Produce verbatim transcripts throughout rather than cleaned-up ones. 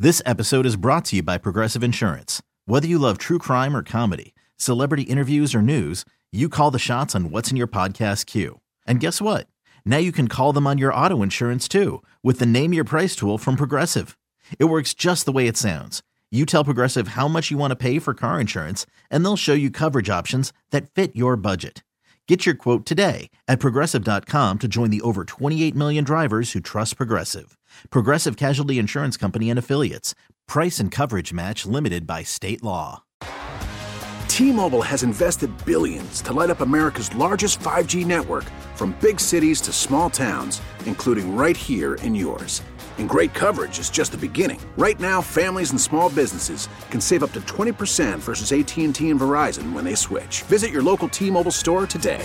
This episode is brought to you by Progressive Insurance. Whether you love true crime or comedy, celebrity interviews or news, you call the shots on what's in your podcast queue. And guess what? Now you can call them on your auto insurance too with the Name Your Price tool from Progressive. It works just the way it sounds. You tell Progressive how much you want to pay for car insurance, and they'll show you coverage options that fit your budget. Get your quote today at Progressive dot com to join the over twenty-eight million drivers who trust Progressive. Progressive Casualty Insurance Company and Affiliates. Price and coverage match limited by state law. T-Mobile has invested billions to light up America's largest five G network, from big cities to small towns, including right here in yours. And great coverage is just the beginning. Right now, families and small businesses can save up to twenty percent versus A T and T and Verizon when they switch. Visit your local T-Mobile store today.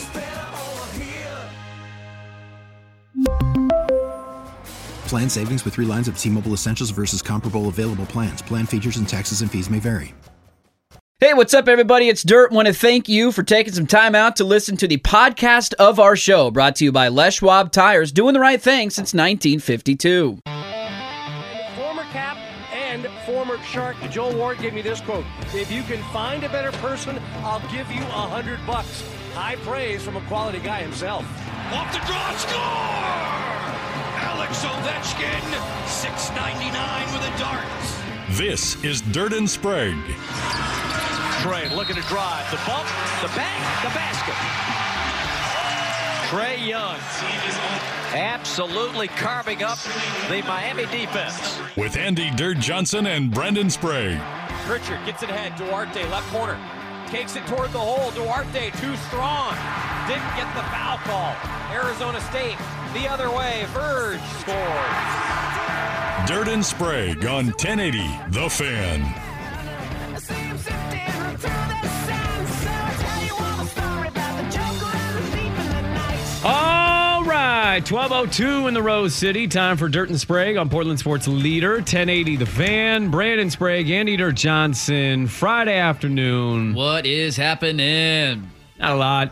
Plan savings with three lines of T-Mobile Essentials versus comparable available plans. Plan features and taxes and fees may vary. Hey, what's up, everybody? It's Dirt. Want to thank you for taking some time out to listen to the podcast of our show, brought to you by Les Schwab Tires, doing the right thing since nineteen fifty-two. Former Cap and former Shark Joel Ward gave me this quote: "If you can find a better person, I'll give you a hundred bucks." High praise from a quality guy himself. Off the draw, score! Alex Ovechkin, six ninety-nine with a dart. This is Dirt and Sprague. Trey looking to drive. The bump, the bank, the basket. Trae Young absolutely carving up the Miami defense. With Andy Dirt Johnson and Brendan Sprague. Pritchard gets it ahead. Duarte, left corner. Takes it toward the hole. Duarte, too strong. Didn't get the foul call. Arizona State, the other way. Verge scores. Dirt and Sprague on ten eighty The Fan. All right, twelve oh two in the Rose City. Time for Dirt and Sprague on Portland Sports Leader, ten eighty The Fan. Brandon Sprague, Andy Dirt Johnson, Friday afternoon. What is happening? Not a lot.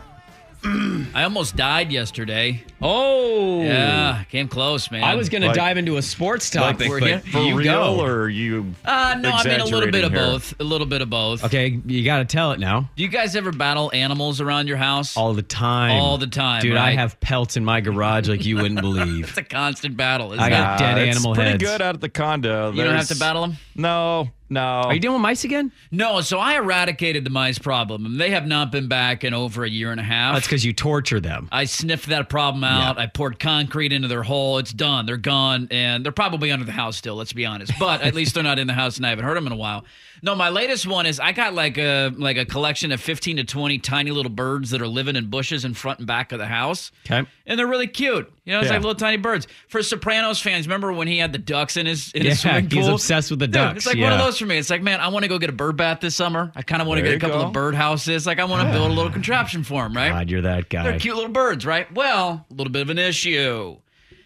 I almost died yesterday. Oh. Yeah, came close, man. I was going Like- to dive into a sports topic, Like, but like for you real, go. or are you? Uh, no, I mean a little bit of exaggerating here? both. A little bit of both. Okay, you got to tell it now. Do you guys ever battle animals around your house? All the time. All the time, Dude, I right? have pelts in my garage like you wouldn't believe. It's a constant battle, isn't I got it? dead Uh, it's animal pretty heads. good out at the condo. You don't have There's- to battle them? No, no. Are you dealing with mice again? No, so I eradicated the mice problem, and they have not been back in over a year and a half. That's because you torture them. I sniffed that problem out. Yeah. I poured concrete into their hole. It's done. They're gone, and they're probably under the house still, let's be honest. But at least they're not in the house, and I haven't heard them in a while. No, my latest one is I got like a like a collection of fifteen to twenty tiny little birds that are living in bushes in front and back of the house. Okay. And they're really cute. You know, it's Yeah. like little tiny birds. For Sopranos fans, remember when he had the ducks in his, in Yeah, his swimming pool? he's obsessed with the Dude, ducks, It's like one of yeah. those for me. It's like, man, I want to go get a bird bath this summer. I kind of want to There get a you couple go. of bird houses. Like, I want to build a little contraption for them, right? God, you're that guy. They're cute little birds, right? Well, a little bit of an issue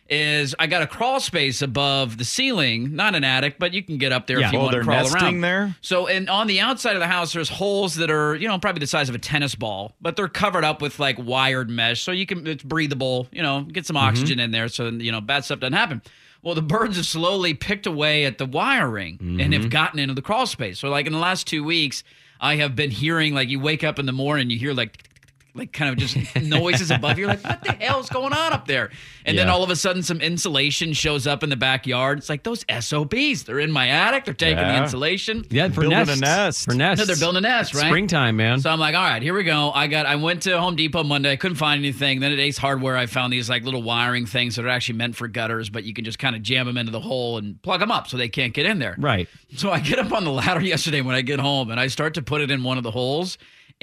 is I got a crawl space above the ceiling, not an attic, but you can get up there Yeah. if you Oh, want to they're crawl nesting around. there? So, and on the outside of the house, there's holes that are, you know, probably the size of a tennis ball, but they're covered up with like wired mesh, so you can it's breathable, you know, get some oxygen in there, so you know bad stuff doesn't happen. Well, the birds have slowly picked away at the wiring and have gotten into the crawl space. So, like in the last two weeks, I have been hearing like you wake up in the morning, you hear like. Like kind of just noises above you. You're like, what the hell's going on up there? And then Yeah. all of a sudden some insulation shows up in the backyard. It's like those S O Bs. They're in my attic. They're taking the Yeah. insulation. Yeah, for Building a nests. nest. For nests. No, they're building a nest, right? Springtime, man. So I'm like, all right, here we go. I got I went to Home Depot Monday. I couldn't find anything. Then at Ace Hardware, I found these like little wiring things that are actually meant for gutters, but you can just kind of jam them into the hole and plug them up so they can't get in there. Right. So I get up on the ladder yesterday when I get home and I start to put it in one of the holes.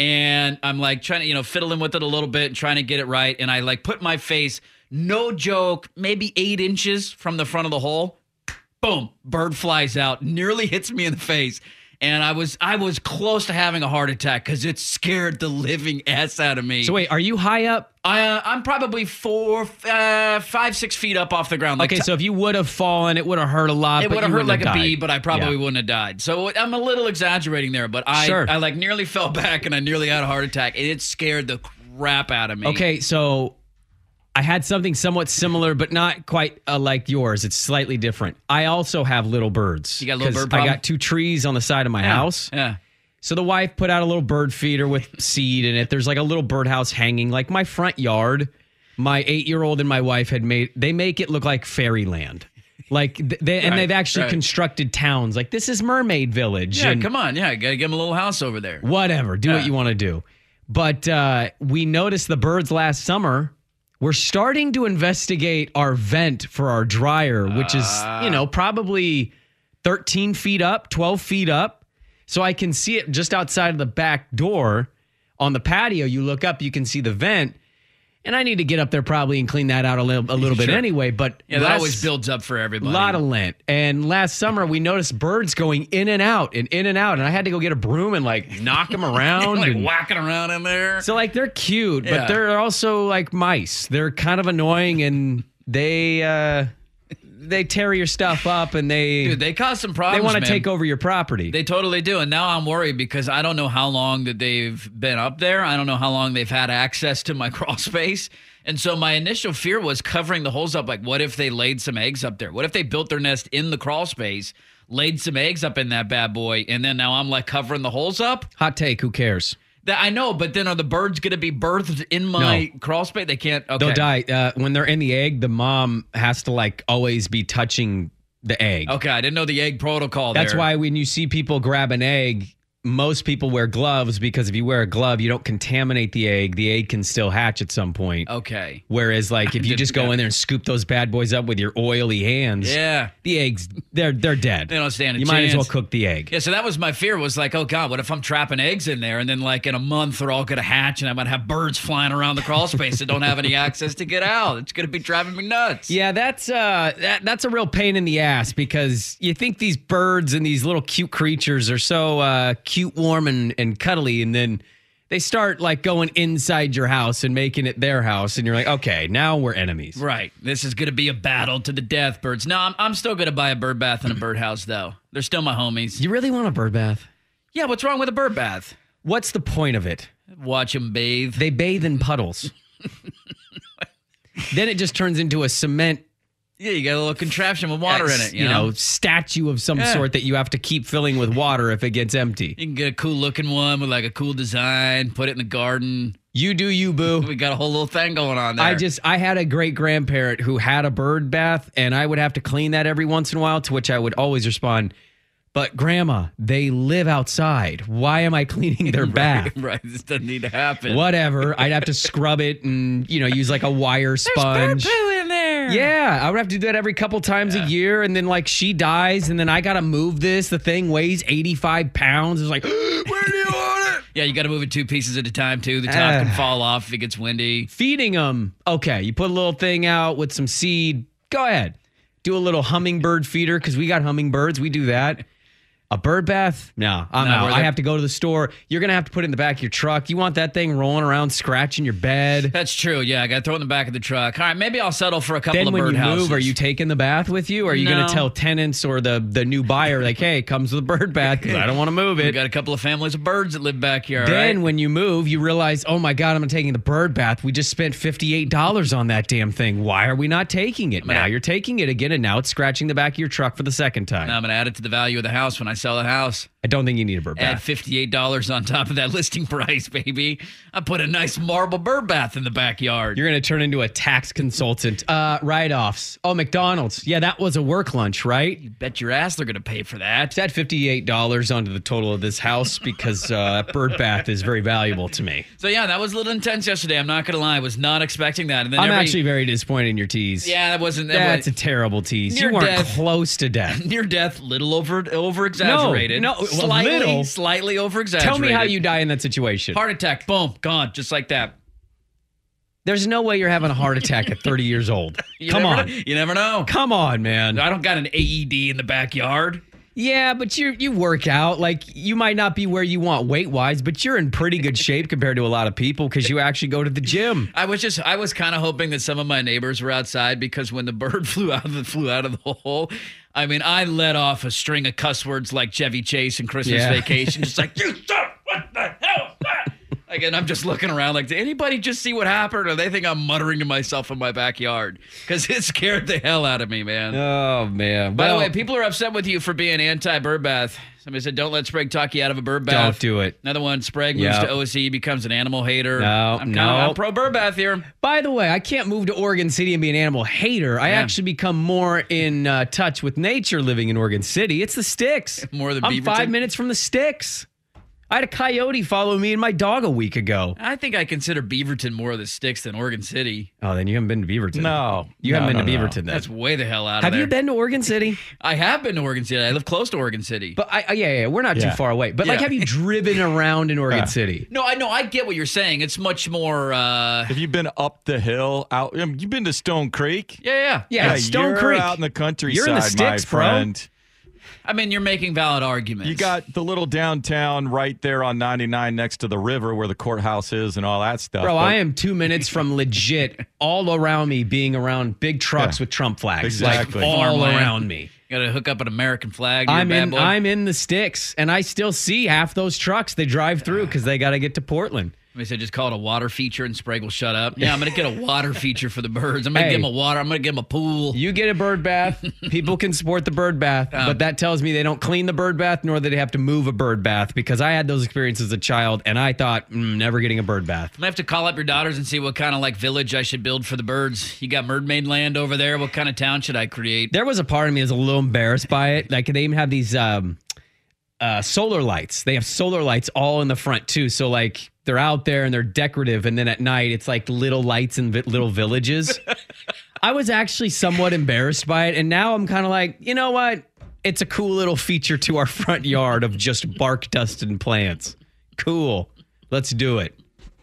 And I'm like trying to, you know, fiddling with it a little bit and trying to get it right. And I like put my face, no joke, maybe eight inches from the front of the hole. Boom, bird flies out, nearly hits me in the face. And I was I was close to having a heart attack because it scared the living ass out of me. So wait, are you high up? I, uh, I'm probably four, uh, five, six feet up off the ground. Like Okay, t- so if you would have fallen, it would have hurt a lot. it but would have you hurt wouldn't like a have bee, died. but I probably Yeah. wouldn't have died. So I'm a little exaggerating there, but I, Sure. I like nearly fell back and I nearly had a heart attack, and it scared the crap out of me. Okay, so I had something somewhat similar, but not quite uh, like yours. It's slightly different. I also have little birds. You got a little 'cause bird problem? I got two trees on the side of my Yeah, house. Yeah. So the wife put out a little bird feeder with seed in it. There's like a little birdhouse hanging, like my front yard. My eight-year-old and my wife had made, they make it look like fairyland. Like they, and Right, they've actually right. constructed towns. Like this is Mermaid Village. Yeah, and come on. Yeah, got to give him a little house over there. whatever. Do Yeah. what you want to do. But uh, we noticed the birds last summer. We're starting to investigate our vent for our dryer, which is, you know, probably thirteen feet up, twelve feet up. So I can see it just outside of the back door on the patio. You look up, you can see the vent. And I need to get up there probably and clean that out a little, a little bit Sure. anyway. But Yeah, that last- always builds up for a everybody. lot of lint. And last summer we noticed birds going in and out and in and out. And I had to go get a broom and like knock them around. like and- whacking around in there. so like they're cute, Yeah. but they're also like mice. They're kind of annoying and they uh they tear your stuff up and they Dude, they cause some they problems. want to man. take over your property. They totally do. And now I'm worried because I don't know how long that they've been up there. I don't know how long they've had access to my crawl space. And so my initial fear was covering the holes up. Like, what if they laid some eggs up there? What if they built their nest in the crawl space, laid some eggs up in that bad boy, and then now I'm like covering the holes up? Hot take, who cares? That I know, but then are the birds going to be birthed in my crawl space? They can't. Okay. They'll die. Uh, when they're in the egg, the mom has to like always be touching the egg. Okay, I didn't know the egg protocol That's there. why when you see people grab an egg, most people wear gloves because if you wear a glove, you don't contaminate the egg. The egg can still hatch at some point. Okay. Whereas, like, if you just go in there and scoop those bad boys up with your oily hands, Yeah. the eggs, they're they're dead. They don't stand a You might as well chance. cook the egg. Yeah, so that was my fear was like, oh, God, what if I'm trapping eggs in there and then like in a month they're all going to hatch and I'm going to have birds flying around the crawl space that don't have any access to get out. It's going to be driving me nuts. Yeah, that's uh, that, that's a real pain in the ass because you think these birds and these little cute creatures are so uh, cute, warm, and, and cuddly, and then they start like going inside your house and making it their house, and you're like, okay, now we're enemies. Right. This is going to be a battle to the death, birds. No, I'm, I'm still going to buy a bird bath and a birdhouse, though. They're still my homies. You really want a bird bath? Yeah, what's wrong with a bird bath? What's the point of it? Watch them bathe. They bathe in puddles. Then it just turns into a cement, Yeah, you got a little contraption with water in it, you, you know? know, statue of some Yeah. sort that you have to keep filling with water if it gets empty. You can get a cool looking one with like a cool design, put it in the garden. You do you, boo. We got a whole little thing going on there. I just, I had a great grandparent who had a bird bath, and I would have to clean that every once in a while, to which I would always respond, but grandma, they live outside. Why am I cleaning their bath? Right, right. This doesn't need to happen. Whatever. I'd have to scrub it and, you know, use like a wire sponge. There's bird poo in there. Yeah, I would have to do that every couple times a year, and then like she dies, and then I gotta move this. The thing weighs eighty-five pounds. It's like, where do you want it? Yeah, you got to move it two pieces at a time, too. The top Ah. can fall off if it gets windy. Feeding them, okay. You put a little thing out with some seed. Go ahead, do a little hummingbird feeder because we got hummingbirds. We do that. A bird bath? No, I'm Not out. worth I it. have to go to the store. You're going to have to put it in the back of your truck. You want that thing rolling around, scratching your bed. That's true. Yeah, I got to throw it in the back of the truck. All right, maybe I'll settle for a couple Then of when you birdhouses. move, are you taking the bath with you? Or are you going No. to tell tenants or the, the new buyer, like, hey, it comes with a bird bath because I don't want to move We it? got a couple of families of birds that live back here. all Then right? when you move, you realize, oh my God, I'm taking the bird bath. We just spent fifty-eight dollars on that damn thing. Why are we not taking it? gonna- Now you're taking it again, and now it's scratching the back of your truck for the second time. Now I'm going to add it to the value of the house when I sell the house. I don't think you need a bird Add bath. fifty-eight dollars on top of that listing price, baby. I put a nice marble bird bath in the backyard. You're going to turn into a tax consultant. Uh, write-offs. Oh, McDonald's. Yeah, that was a work lunch, right? You bet your ass they're going to pay for that. Add fifty-eight dollars onto the total of this house because uh, that bird bath is very valuable to me. So yeah, that was a little intense yesterday. I'm not going to lie. I was not expecting that. And then I'm every, actually very disappointed in your tease. Yeah, that wasn't... That That's was, a terrible tease. Near You weren't death. close to death. near death, little over over exaggerated. No, no, well, slightly, little. slightly over exaggerated. Tell me how you die in that situation. Heart attack, boom, gone, just like that. There's no way you're having a heart attack at thirty years old. You Come never on. know. You never know. Come on, man. I don't got an A E D in the backyard. Yeah, but you you work out. Like, you might not be where you want weight-wise, but you're in pretty good shape compared to a lot of people because you actually go to the gym. I was just, I was kind of hoping that some of my neighbors were outside because when the bird flew out of the flew out of the hole, I mean, I let off a string of cuss words like Chevy Chase and Christmas Yeah. Vacation, just like you son, what the hell? Like Like, and I'm just looking around like, did anybody just see what happened? Or they think I'm muttering to myself in my backyard? Because it scared the hell out of me, man. Oh, man. By Well, the way, people are upset with you for being anti-bird bath. Somebody said, don't let Sprague talk you out of a bird bath. Don't do it. Another one, Sprague moves Yep. to O C, becomes an animal hater. No, I'm no. kinda- I'm pro-bird bath here. By the way, I can't move to Oregon City and be an animal hater. I Yeah. actually become more in uh, touch with nature living in Oregon City. It's the sticks. More than I'm Beaverton? five minutes from the sticks. I had a coyote follow me and my dog a week ago. I think I consider Beaverton more of the sticks than Oregon City. Oh, then you haven't been to Beaverton. No. You No, haven't been no, to no. Beaverton then. That's way the hell out Have of there. you been to Oregon City? I have been to Oregon City. I live close to Oregon City. But I, I yeah, yeah, we're not Yeah. too far away. But like, Yeah. have you driven around in Oregon Yeah. City? No, I know. I get what you're saying. It's much more. Uh, Have you been up the hill? Out? I mean, you've been to Stone Creek? yeah, yeah, Yeah, Stone you're Creek. out in the countryside, You're in the sticks, my bro. friend. I mean, you're making valid arguments. You got the little downtown right there on ninety-nine next to the river where the courthouse is and all that stuff. Bro, But I am two minutes from legit all around me being around big trucks Yeah. with Trump flags. Exactly. Like all Farmland. around me. got to hook up an American flag. You're a I'm bad in boy. I'm in the sticks, and I still see half those trucks. They drive through because they got to get to Portland. They said just call it a water feature and Sprague will shut up. Yeah, I'm going to get a water feature for the birds. I'm going to Hey. give them a water. I'm going to give them a pool. You get a bird bath. People can support the bird bath, Um, but that tells me they don't clean the bird bath, nor that they have to move a bird bath, because I had those experiences as a child, and I thought, mm, never getting a bird bath. I'm going to have to call up your daughters and see what kind of like village I should build for the birds. You got mermaid land over there. What kind of town should I create? There was a part of me that was a little embarrassed by it. Like, they even have these um, uh, solar lights. They have solar lights all in the front, too. So, like, they're out there and they're decorative, and then at night it's like little lights in vi- little villages. I was actually somewhat embarrassed by it, and now I'm kind of like, you know what? It's a cool little feature to our front yard of just bark, dust, and plants. Cool. Let's do it.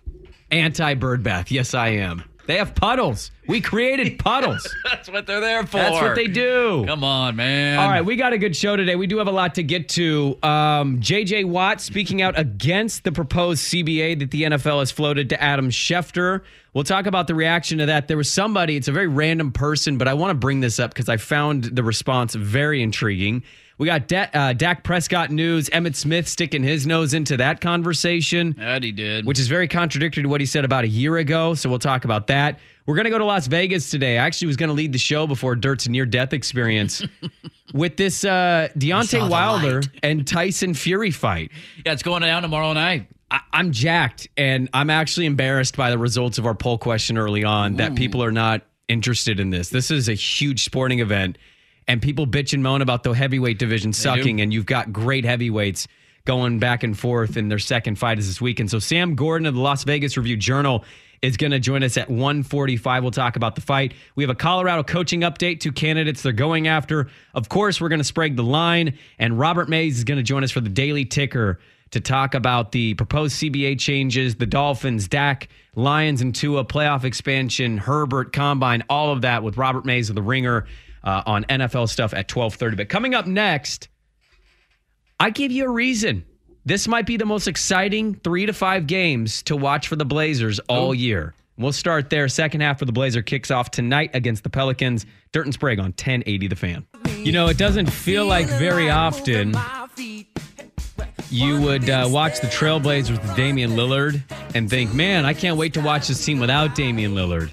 Anti-bird bath. Yes, I am. They have puddles. We created puddles. That's what they're there for. That's what they do. Come on, man. All right, we got a good show today. We do have a lot to get to. Um, J J Watt speaking out against the proposed C B A that the N F L has floated to Adam Schefter. We'll talk about the reaction to that. There was somebody, it's a very random person, but I want to bring this up because I found the response very intriguing. We got Da- uh, Dak Prescott news, Emmitt Smith sticking his nose into that conversation. That he did. Which is very contradictory to what he said about a year ago. So we'll talk about that. We're going to go to Las Vegas today. I actually was going to lead the show before Dirt's near-death experience with this uh, Deontay Wilder and Tyson Fury fight. Yeah, it's going down tomorrow night. I- I'm jacked, and I'm actually embarrassed by the results of our poll question early on that people are not interested in this. This is a huge sporting event, and people bitch and moan about the heavyweight division sucking, do. and you've got great heavyweights going back and forth, and their second fight is this weekend. So Sam Gordon of the Las Vegas Review-Journal is going to join us at one forty-five. We'll talk about the fight. We have a Colorado coaching update, two candidates they're going after. Of course, we're going to Sprague the line, and Robert Mays is going to join us for the Daily Ticker to talk about the proposed C B A changes, the Dolphins, Dak, Lions, and Tua, playoff expansion, Herbert, Combine, all of that with Robert Mays of The Ringer uh, on N F L stuff at twelve thirty. But coming up next, I give you a reason. This might be the most exciting three to five games to watch for the Blazers all Ooh. year. We'll start there. Second half for the Blazer kicks off tonight against the Pelicans. Dirt and Sprague on ten eighty The Fan. You know, it doesn't feel like very often you would uh, watch the Trailblazers with Damian Lillard and think, man, I can't wait to watch this team without Damian Lillard.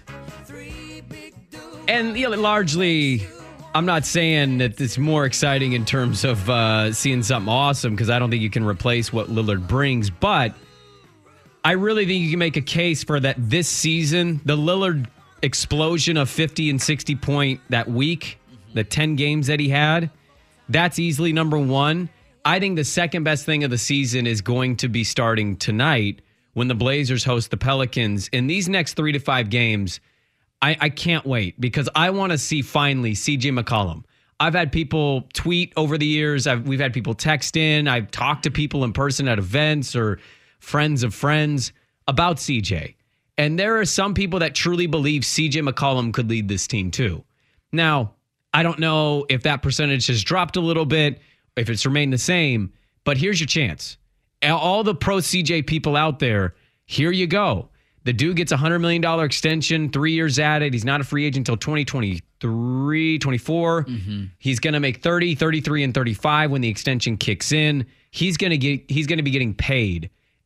And you know, largely, I'm not saying that it's more exciting in terms of uh, seeing something awesome, because I don't think you can replace what Lillard brings. But I really think you can make a case for that this season, the Lillard explosion of fifty and sixty point that week, the ten games that he had, that's easily number one. I think the second best thing of the season is going to be starting tonight when the Blazers host the Pelicans. In these next three to five games, I, I can't wait, because I want to see finally C J McCollum. I've had people tweet over the years. I've, we've had people text in. I've talked to people in person at events or friends of friends about C J. And there are some people that truly believe C J McCollum could lead this team too. Now, I don't know if that percentage has dropped a little bit, if it's remained the same, but here's your chance. All the pro C J people out there, here you go. The dude gets a one hundred million dollars extension, three years at it. He's not a free agent until twenty twenty-three, twenty-four. Mm-hmm. He's going to make thirty, thirty-three, and thirty-five when the extension kicks in. He's going to get he's going to be getting paid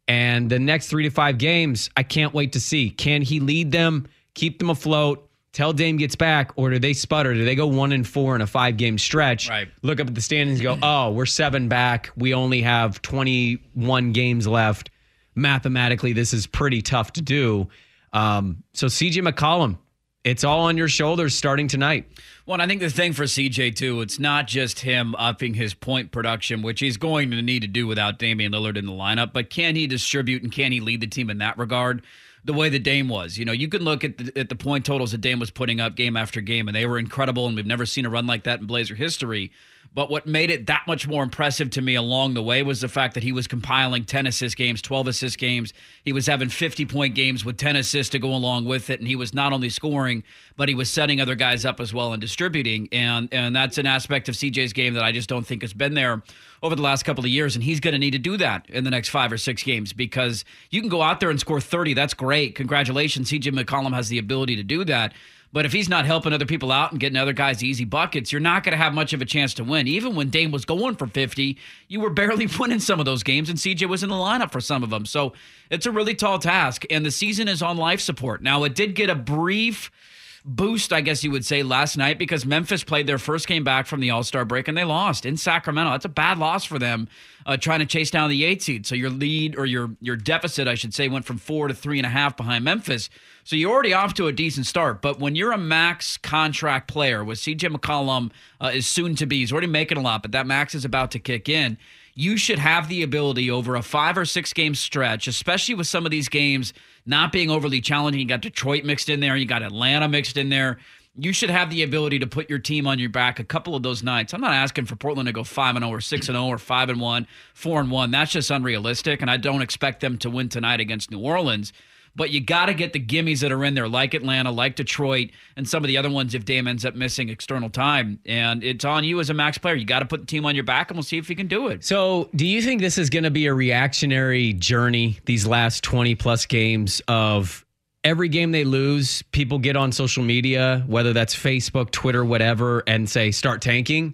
And the next three to five games, I can't wait to see. Can he lead them, keep them afloat, till Dame gets back, or do they sputter? Do they go one and four in a five-game stretch? Right. Look up at the standings and go, oh, we're seven back. We only have twenty-one games left. Mathematically, this is pretty tough to do. Um, so C J McCollum, it's all on your shoulders starting tonight. Well, and I think the thing for C J, too, it's not just him upping his point production, which he's going to need to do without Damian Lillard in the lineup, but can he distribute and can he lead the team in that regard the way that Dame was? You know, you can look at the, at the point totals that Dame was putting up game after game, and they were incredible, and we've never seen a run like that in Blazer history. But what made it that much more impressive to me along the way was the fact that he was compiling ten assist games, twelve assist games. He was having fifty-point games with ten assists to go along with it, and he was not only scoring, but he was setting other guys up as well and distributing. And and that's an aspect of C J's game that I just don't think has been there over the last couple of years, and he's going to need to do that in the next five or six games because you can go out there and score thirty. That's great. Congratulations. C J McCollum has the ability to do that. But if he's not helping other people out and getting other guys easy buckets, you're not going to have much of a chance to win. Even when Dame was going for fifty, you were barely winning some of those games, and C J was in the lineup for some of them. So it's a really tall task, and the season is on life support. Now, it did get a brief boost, I guess you would say, last night because Memphis played their first game back from the All-Star break, and they lost in Sacramento. That's a bad loss for them, uh, trying to chase down the eight seed. So your lead, or your your deficit, I should say, went from four to three and a half behind Memphis. So you're already off to a decent start. But when you're a max contract player, with C J McCollum uh, is soon to be, he's already making a lot, but that max is about to kick in. You should have the ability over a five or six game stretch, especially with some of these games not being overly challenging. You got Detroit mixed in there. You got Atlanta mixed in there. You should have the ability to put your team on your back a couple of those nights. I'm not asking for Portland to go five and oh or six and oh or five and one, four and one. That's just unrealistic, and I don't expect them to win tonight against New Orleans. But you got to get the gimmies that are in there, like Atlanta, like Detroit, and some of the other ones if Dame ends up missing external time. And it's on you as a max player. You got to put the team on your back, and we'll see if you can do it. So do you think this is going to be a reactionary journey, these last twenty-plus games of every game they lose, people get on social media, whether that's Facebook, Twitter, whatever, and say, start tanking?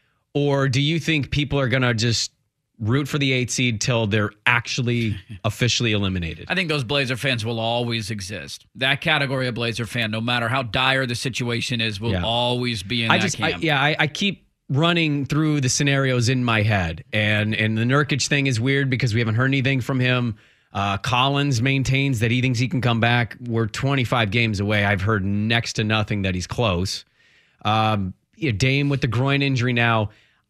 Or do you think people are going to just root for the eight seed till they're actually officially eliminated? I think those Blazer fans will always exist. That category of Blazer fan, no matter how dire the situation is, will yeah. always be in I that just, camp. I, yeah, I, I keep running through the scenarios in my head. And, and the Nurkic thing is weird because we haven't heard anything from him. Uh, Collins maintains that he thinks he can come back. We're twenty-five games away. I've heard next to nothing that he's close. Um, yeah, Dame with the groin injury now.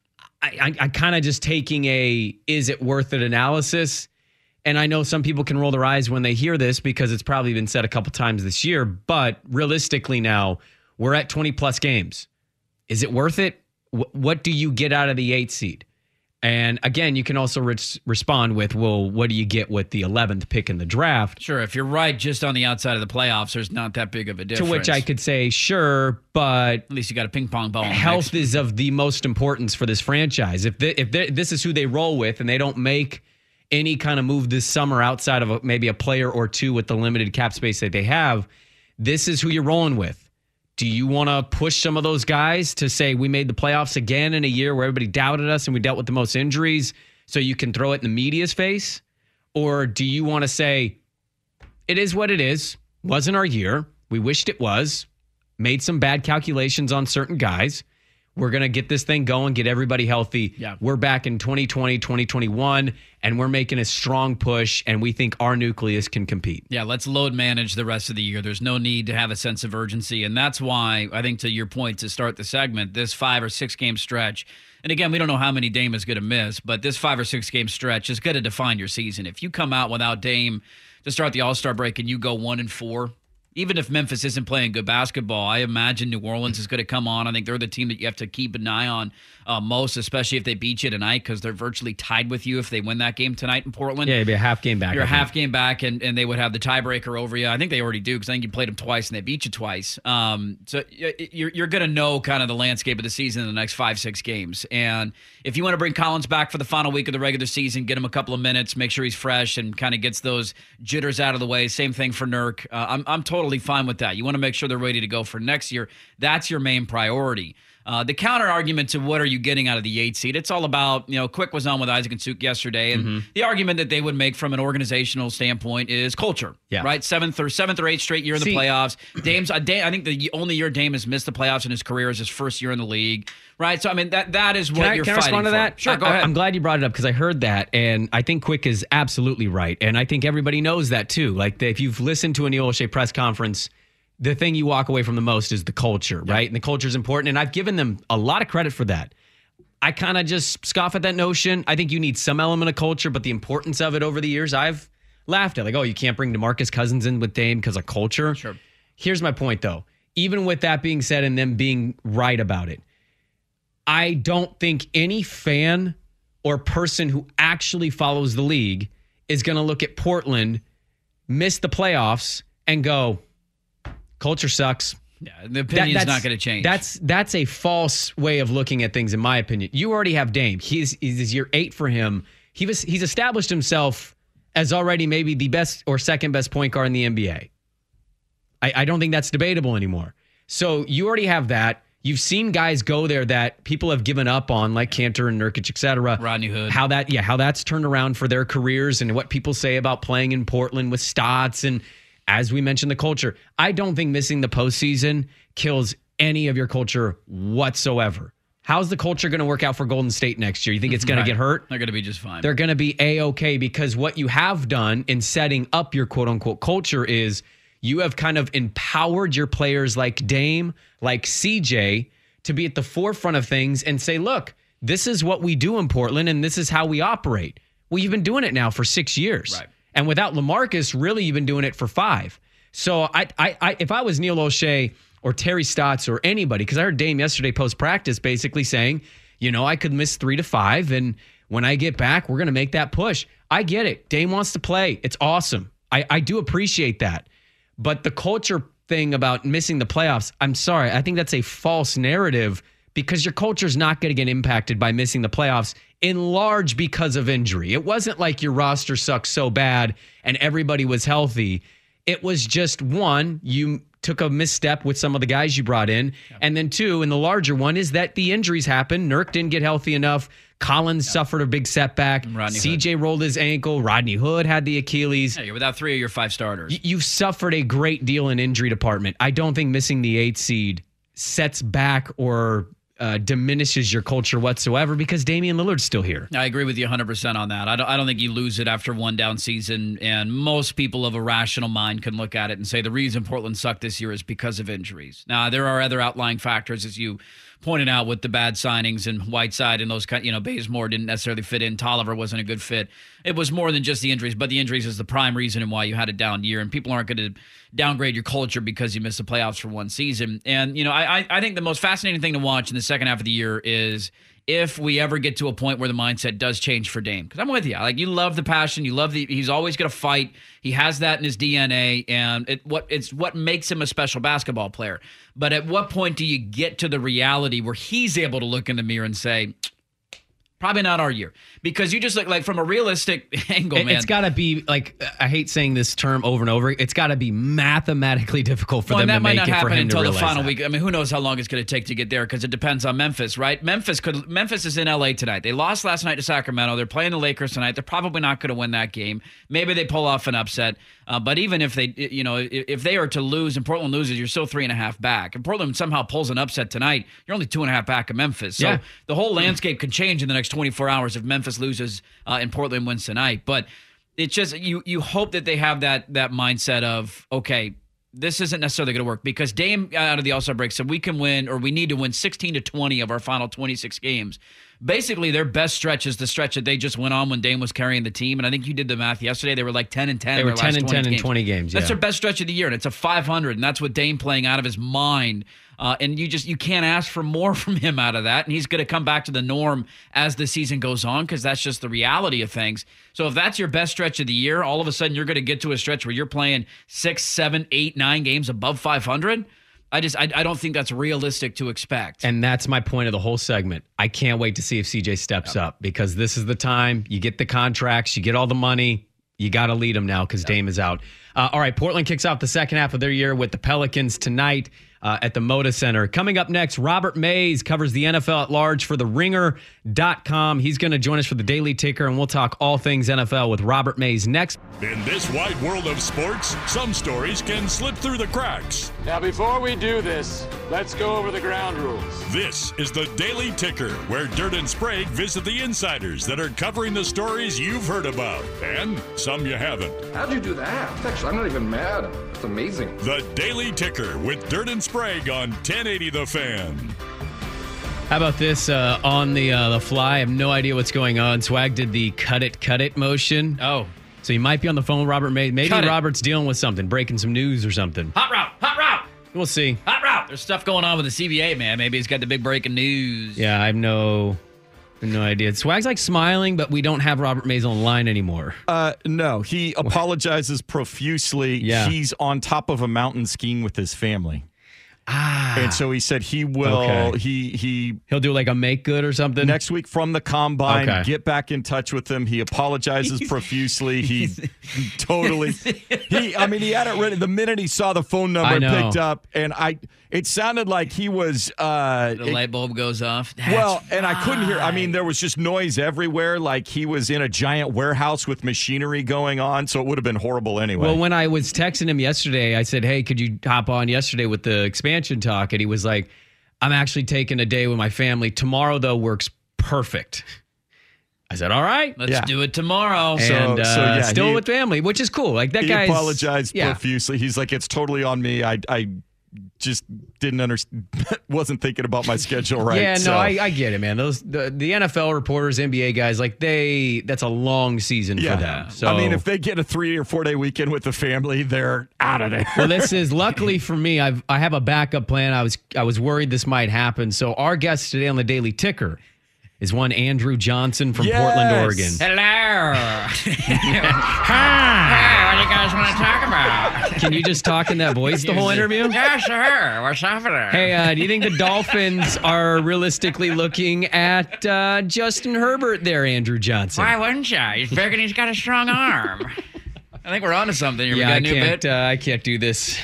I, I, I kind of just taking a is it worth it analysis. And I know some people can roll their eyes when they hear this because it's probably been said a couple times this year. But realistically now, we're at twenty plus games. Is it worth it? W- what do you get out of the eight seed? And again, you can also re- respond with, well, what do you get with the eleventh pick in the draft? Sure, if you're right just on the outside of the playoffs, there's not that big of a difference. To which I could say, sure, but at least you got a ping pong ball. Health is of the most importance for this franchise. If they, if they, this is who they roll with and they don't make any kind of move this summer outside of a, maybe a player or two with the limited cap space that they have, this is who you're rolling with. Do you want to push some of those guys to say we made the playoffs again in a year where everybody doubted us and we dealt with the most injuries so you can throw it in the media's face? Or do you want to say it is what it is, wasn't our year, we wished it was, made some bad calculations on certain guys, we're going to get this thing going, get everybody healthy. Yeah. We're back in twenty twenty, twenty twenty-one, and we're making a strong push, and we think our nucleus can compete. Yeah, let's load manage the rest of the year. There's no need to have a sense of urgency, and that's why, I think to your point to start the segment, this five- or six-game stretch, and again, we don't know how many Dame is going to miss, but this five- or six-game stretch is going to define your season. If you come out without Dame to start the All-Star break and you go one and four, even if Memphis isn't playing good basketball, I imagine New Orleans is going to come on. I think they're the team that you have to keep an eye on uh, most, especially if they beat you tonight, because they're virtually tied with you if they win that game tonight in Portland. Yeah, it'd be a half game back. You're a half game back, and, and they would have the tiebreaker over you. I think they already do, because I think you played them twice and they beat you twice. Um, so you're, you're going to know kind of the landscape of the season in the next five, six games. And if you want to bring Collins back for the final week of the regular season, get him a couple of minutes, make sure he's fresh and kind of gets those jitters out of the way. Same thing for Nurk. Uh, I'm, I'm totally fine with that. You want to make sure they're ready to go for next year. That's your main priority. Uh, the counter argument to what are you getting out of the eight seed? It's all about, you know, Quick was on with Isaac and Suk yesterday, and mm-hmm. the argument that they would make from an organizational standpoint is culture, yeah. right? Seventh or seventh or eighth straight year in See, the playoffs. Dame's, I think the only year Dame has missed the playoffs in his career is his first year in the league, right? So I mean that that is what can I, you're can fighting I respond to for. that? Sure, I, go ahead. I'm glad you brought it up because I heard that, and I think Quick is absolutely right, and I think everybody knows that too. Like if you've listened to a Neil Olshey press conference, the thing you walk away from the most is the culture, yeah. right? And the culture is important, and I've given them a lot of credit for that. I kind of just scoff at that notion. I think you need some element of culture, but the importance of it over the years, I've laughed at. Like, oh, you can't bring DeMarcus Cousins in with Dame because of culture. Sure. Here's my point, though. Even with that being said and them being right about it, I don't think any fan or person who actually follows the league is going to look at Portland, miss the playoffs, and go, culture sucks. Yeah, the opinion's that, not going to change. That's that's a false way of looking at things, in my opinion. You already have Dame. He's, he's year eight for him. He was he's established himself as already maybe the best or second best point guard in the N B A. I, I don't think that's debatable anymore. So you already have that. You've seen guys go there that people have given up on, like Cantor and Nurkic, et cetera. Rodney Hood. How that, yeah, how that's turned around for their careers and what people say about playing in Portland with Stotts and, as we mentioned, the culture. I don't think missing the postseason kills any of your culture whatsoever. How's the culture going to work out for Golden State next year? You think it's going right. to get hurt? They're going to be just fine. They're going to be A-okay because what you have done in setting up your quote-unquote culture is you have kind of empowered your players like Dame, like C J, to be at the forefront of things and say, look, this is what we do in Portland and this is how we operate. Well, you've been doing it now for six years. Right. And without LaMarcus, really, you've been doing it for five. So I, I, I if I was Neil Olshey or Terry Stotts or anybody, because I heard Dame yesterday post-practice basically saying, you know, I could miss three to five, and when I get back, we're going to make that push. I get it. Dame wants to play. It's awesome. I, I do appreciate that. But the culture thing about missing the playoffs, I'm sorry, I think that's a false narrative because your culture's not going to get impacted by missing the playoffs in large because of injury. It wasn't like your roster sucked so bad and everybody was healthy. It was just, one, you took a misstep with some of the guys you brought in. Yep. And then two, and the larger one, is that the injuries happened. Nurk didn't get healthy enough. Collins yep. suffered a big setback. C J Hood. rolled his ankle. Rodney Hood had the Achilles. Yeah, you're without three of your five starters. Y- you've suffered a great deal in injury department. I don't think missing the eighth seed sets back or Uh, diminishes your culture whatsoever because Damian Lillard's still here. I agree with you one hundred percent on that. I don't, I don't think you lose it after one down season, and most people of a rational mind can look at it and say the reason Portland sucked this year is because of injuries. Now, there are other outlying factors, as you pointed out, with the bad signings and Whiteside and those kind, you know, Bazemore didn't necessarily fit in. Tolliver wasn't a good fit. It was more than just the injuries, but the injuries is the prime reason why you had a down year, and people aren't going to downgrade your culture because you missed the playoffs for one season. And, you know, I, I think the most fascinating thing to watch in the second half of the year is if we ever get to a point where the mindset does change for Dame. Because I'm with you. Like, you love the passion. You love the, he's always going to fight. He has that in his D N A, and it, what it's what makes him a special basketball player. But at what point do you get to the reality where he's able to look in the mirror and say, probably not our year? Because you just look like from a realistic angle, it, man. It's got to be like, I hate saying this term over and over. It's got to be mathematically difficult for well, them to make it for him to that might not happen until the final that. week. I mean, who knows how long it's going to take to get there because it depends on Memphis, right? Memphis could. Memphis is in L A tonight. They lost last night to Sacramento. They're playing the Lakers tonight. They're probably not going to win that game. Maybe they pull off an upset. Uh, but even if they, you know, if they are to lose and Portland loses, you're still three and a half back. If Portland somehow pulls an upset tonight, you're only two and a half back of Memphis. So yeah. the whole landscape can change in the next twenty-four hours if Memphis loses uh, and Portland wins tonight. But it's just you you hope that they have that that mindset of, okay, this isn't necessarily going to work because Dame out of the All-Star break said we can win or we need to win sixteen to twenty of our final twenty-six games. Basically, their best stretch is the stretch that they just went on when Dame was carrying the team. And I think you did the math yesterday. They were like ten and ten. They were in their ten last and ten in twenty games. That's yeah. their best stretch of the year, and it's a five hundred. And that's with Dame playing out of his mind. Uh, and you just you can't ask for more from him out of that. And he's going to come back to the norm as the season goes on because that's just the reality of things. So if that's your best stretch of the year, all of a sudden you're going to get to a stretch where you're playing six, seven, eight, nine games above five hundred. I just I, I don't think that's realistic to expect. And that's my point of the whole segment. I can't wait to see if C J steps yep. up because this is the time. You get the contracts, you get all the money. You got to lead them now because yep. Dame is out. Uh, all right, Portland kicks off the second half of their year with the Pelicans tonight. uh, at the Moda Center. Coming up next, Robert Mays covers the N F L at large for the ringer dot com. He's going to join us for the Daily Ticker, and we'll talk all things N F L with Robert Mays next. In this wide world of sports, some stories can slip through the cracks. Now, before we do this, let's go over the ground rules. This is the Daily Ticker, where Dirt and Sprague visit the insiders that are covering the stories you've heard about, and some you haven't. How'd you do that? Actually, I'm not even mad. It's amazing. The Daily Ticker with Dirt and Sprague on ten eighty The Fan. How about this uh, on the uh, the fly? I have no idea what's going on. Swag did the cut it, cut it motion. Oh. So you might be on the phone with Robert Mays. Maybe Cut it. Robert's dealing with something, breaking some news or something. Hot route, hot route. We'll see. Hot route. There's stuff going on with the C B A, man. Maybe he's got the big breaking news. Yeah, I have no, no idea. Swag's like smiling, but we don't have Robert Mays on the line anymore. Uh, no, he apologizes profusely. Yeah. He's on top of a mountain skiing with his family. Ah. And so he said he will, Okay. he, he, He'll do like a make good or something? next week from the combine, Okay. get back in touch with him. He apologizes profusely. He, he totally, he, I mean, he had it ready the minute he saw the phone number I and know. picked up. And I, it sounded like he was, uh, The light bulb goes off. That's well, and I couldn't hear. I mean, fine. there was just noise everywhere, like he was in a giant warehouse with machinery going on. So it would have been horrible anyway. Well, when I was texting him yesterday, I said, hey, could you hop on yesterday with the expansion talk? And he was like, I'm actually taking a day with my family. Tomorrow, though, works perfect. I said, all right. Let's Yeah. do it tomorrow. So- And uh, so, yeah, still he- with family, which is cool. Like that he guy's apologized yeah. profusely. He's like, it's totally on me. I, I just didn't understand, wasn't thinking about my schedule right. Yeah, no, so. I, I get it, man. Those the, the N F L reporters, N B A guys, like they that's a long season yeah. for them. So I mean, if they get a three or four day weekend with the family, they're out of there. well, this is luckily for me. I've I have a backup plan. I was I was worried this might happen. So our guest today on the Daily Ticker is one Andrew Johnson from Yes. Portland, Oregon. Hello. Hi. What do you guys want to talk about? Can you just talk in that voice the whole interview? Yeah, sure. What's happening? Hey, uh, do you think the Dolphins are realistically looking at uh, Justin Herbert there, Andrew Johnson? Why wouldn't you? He's big and he's got a strong arm. I think we're onto something here. Yeah, we got I a new can't. bit. Uh, I can't do this.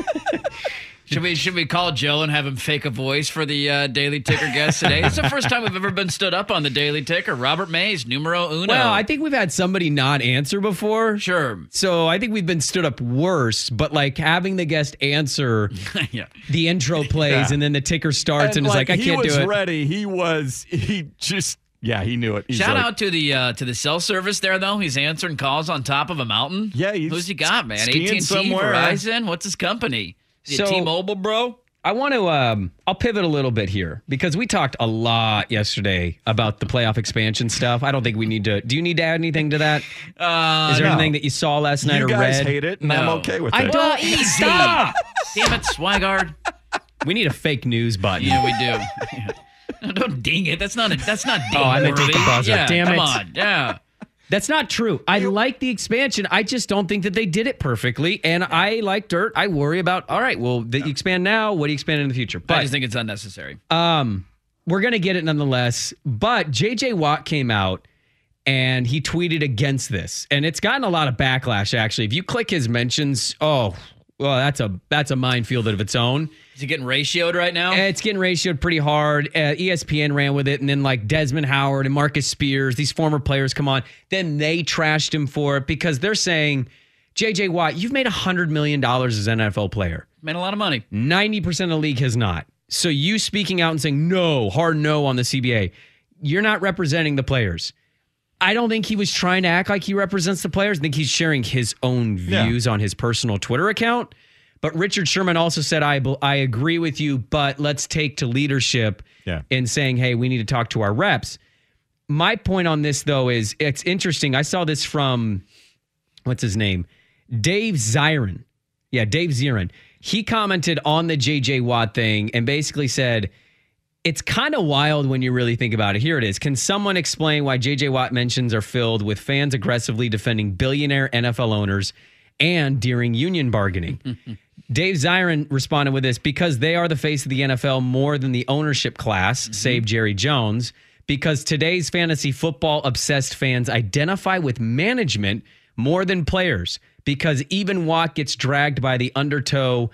Should we should we call Joe and have him fake a voice for the uh, Daily Ticker guest today? It's the first time we've ever been stood up on the Daily Ticker. Robert Mays, numero uno. Well, I think we've had somebody not answer before. Sure. So I think we've been stood up worse, but like having the guest answer, yeah. the intro plays Yeah. and then the ticker starts and, it's like, I can't he was do it. ready. He was, he just, yeah, he knew it. He's Shout like, out to the uh, to the cell service there though. He's answering calls on top of a mountain. Yeah, he's who's he got, man? A skiing T and T, somewhere. Verizon. What's his company? Is it So- T-Mobile, bro? I want to, um, I'll pivot a little bit here because we talked a lot yesterday about the playoff expansion stuff. I don't think we need to. Do you need to add anything to that? Uh, Is there no. anything that you saw last night you or guys read? hate it, and I'm No. okay with I it. don't. easy. Stop. Damn it, Swigard. We need a fake news button. Yeah, we do. Yeah. No, don't ding it. That's not a, that's not ding Oh, I meant to hit the buzzer. Yeah, Damn come it. on. Yeah. That's not true. I like the expansion. I just don't think that they did it perfectly. And I like Dirt. I worry about, all right, well, that you expand now, what do you expand in the future? I But just think it's unnecessary. um, we're going to get it nonetheless. But J J Watt came out and he tweeted against this. And it's gotten a lot of backlash, actually. If you click his mentions, oh, well, that's a that's a minefield of its own. Is it getting ratioed right now? It's getting ratioed pretty hard. Uh, E S P N ran with it, and then like Desmond Howard and Marcus Spears, these former players come on. Then they trashed him for it because they're saying, J J Watt, you've made one hundred million dollars as an N F L player. Made a lot of money. ninety percent of the league has not. So you speaking out and saying no, hard no on the C B A, you're not representing the players. I don't think he was trying to act like he represents the players. I think he's sharing his own views Yeah. on his personal Twitter account. But Richard Sherman also said, I, I agree with you, but let's take to leadership Yeah. in saying, hey, we need to talk to our reps. My point on this, though, is it's interesting. I saw this from, what's his name? Dave Zirin. Yeah, Dave Zirin. He commented on the J J Watt thing and basically said, it's kind of wild when you really think about it. Here it is. Can someone explain why J J Watt mentions are filled with fans aggressively defending billionaire N F L owners and during union bargaining? Dave Zirin responded with this: because they are the face of the N F L more than the ownership class, mm-hmm. save Jerry Jones, because today's fantasy football obsessed fans identify with management more than players, because even Watt gets dragged by the undertow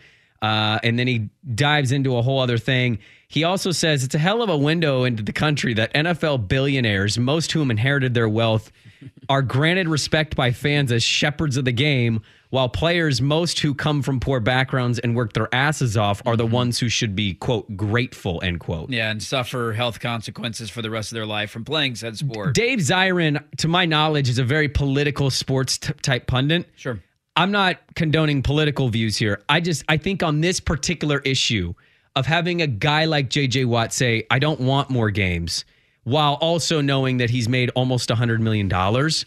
Uh, and then he dives into a whole other thing. He also says it's a hell of a window into the country that N F L billionaires, most whom inherited their wealth, are granted respect by fans as shepherds of the game, while players, most who come from poor backgrounds and work their asses off, are the ones who should be, quote, grateful, end quote. Yeah, and suffer health consequences for the rest of their life from playing said sport. Dave Zirin, to my knowledge, is a very political sports t- type pundit. Sure. I'm not condoning political views here. I just, I think on this particular issue of having a guy like J J Watt say, I don't want more games, while also knowing that he's made almost one hundred million dollars,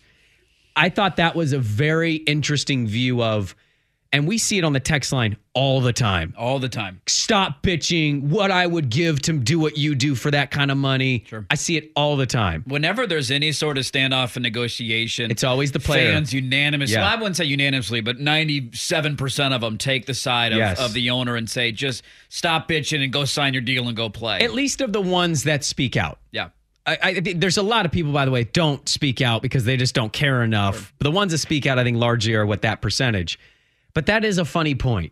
I thought that was a very interesting view of, and we see it on the text line all the time. All the time. Stop bitching what I would give to do what you do for that kind of money. Sure. I see it all the time. Whenever there's any sort of standoff and negotiation, it's always the player. Fans unanimously, Yeah. well, I wouldn't say unanimously, but ninety-seven percent of them take the side of, Yes. of the owner and say, just stop bitching and go sign your deal and go play. At least of the ones that speak out. Yeah. I, I think there's a lot of people, by the way, don't speak out because they just don't care enough. Sure. But the ones that speak out, I think, largely are what that percentage. But that is a funny point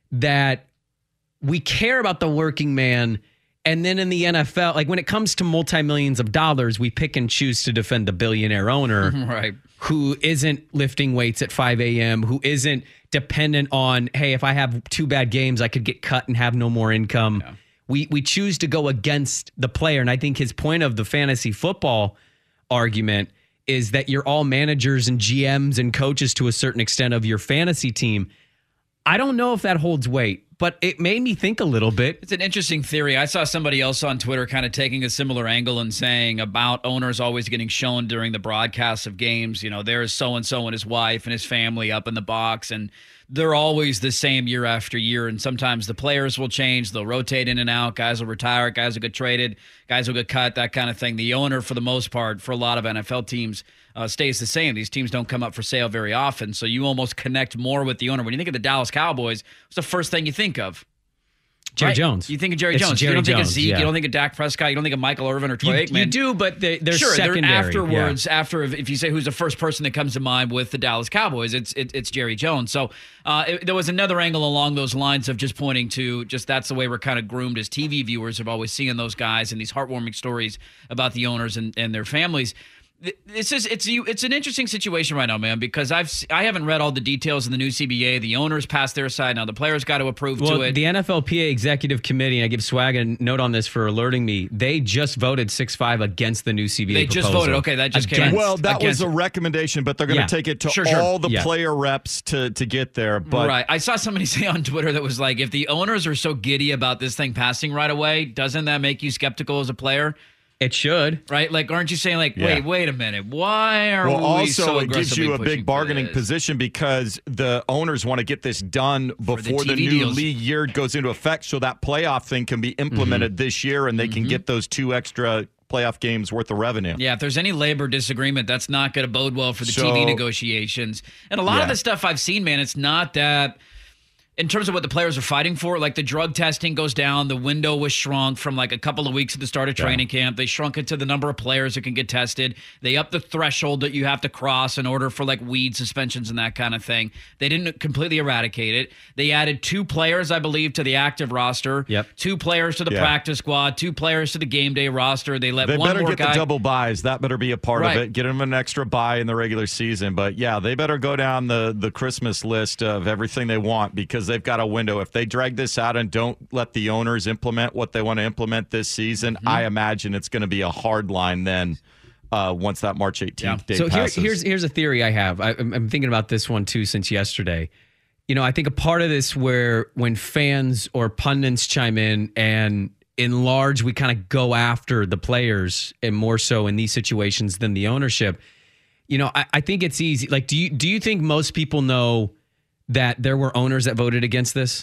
that we care about the working man. And then in the N F L, like when it comes to multi-millions of dollars, we pick and choose to defend the billionaire owner Right. who isn't lifting weights at five a.m., who isn't dependent on, hey, if I have two bad games, I could get cut and have no more income. Yeah. We we choose to go against the player. And I think his point of the fantasy football argument is that you're all managers and G Ms and coaches to a certain extent of your fantasy team. I don't know if that holds weight, but it made me think a little bit. It's an interesting theory. I saw somebody else on Twitter kind of taking a similar angle and saying about owners always getting shown during the broadcasts of games, you know, there's so-and-so and his wife and his family up in the box, and they're always the same year after year. And sometimes the players will change. They'll rotate in and out. Guys will retire. Guys will get traded. Guys will get cut, that kind of thing. The owner, for the most part, for a lot of N F L teams, uh, stays the same. These teams don't come up for sale very often. So you almost connect more with the owner. When you think of the Dallas Cowboys, what's the first thing you think of? Jerry Right? Jones. You think of Jerry It's Jones. Jerry you don't think Jones, of Zeke. yeah. You don't think of Dak Prescott. You don't think of Michael Irvin or Troy You, Aikman. you do, but they, they're sure, secondary. They're afterwards, Yeah. after if, if you say who's the first person that comes to mind with the Dallas Cowboys, it's it, it's Jerry Jones. So uh, it, there was another angle along those lines of just pointing to just that's the way we're kind of groomed as T V viewers of always seeing those guys and these heartwarming stories about the owners and, and their families. This is it's you. It's an interesting situation right now, man, because I've I haven't read all the details in the new C B A. The owners passed their side now. The players got to approve Well, to it. the N F L P A Executive Committee, and I give Swag a note on this for alerting me, they just voted six five against the new C B A They just proposal. voted. Okay, that just came Against- out. Well, that was Against- a recommendation, but they're going to Yeah. take it to Sure, sure. all the Yeah. player reps to to get there. But right. I saw somebody say on Twitter that was like, if the owners are so giddy about this thing passing right away, doesn't that make you skeptical as a player? It should. Right? Like, aren't you saying like, Yeah. wait, wait a minute. Why are well, we also so it gives aggressively you a pushing big for bargaining this? position because the owners want to get this done before the, T V new deals. league year goes into effect, so that playoff thing can be implemented this year, and they can get those two extra playoff games worth of revenue. Yeah, if there's any labor disagreement, that's not going to bode well for the So- T V negotiations. And a lot of Yeah. the stuff I've seen, man, it's not that. In terms of what the players are fighting for, like the drug testing goes down. The window was shrunk from like a couple of weeks at the start of training camp. They shrunk it to the number of players that can get tested. They upped the threshold that you have to cross in order for like weed suspensions and that kind of thing. They didn't completely eradicate it. They added two players, I believe, to the active roster. Yep. Two players to the Yeah. practice squad. Two players to the game day roster. They let They one better more get guy. the double buys. That better be a part Right. of it. Get them an extra buy in the regular season. But yeah, they better go down the, the Christmas list of everything they want because they've got a window. If they drag this out and don't let the owners implement what they want to implement this season, Mm-hmm. I imagine it's going to be a hard line then uh, once that March eighteenth date So here, passes. here's here's a theory I have. I, I'm I'm thinking about this one too since yesterday. You know, I think a part of this where when fans or pundits chime in and in large we kind of go after the players and more so in these situations than the ownership. You know, I, I think it's easy. Like, do you do you think most people know that there were owners that voted against this?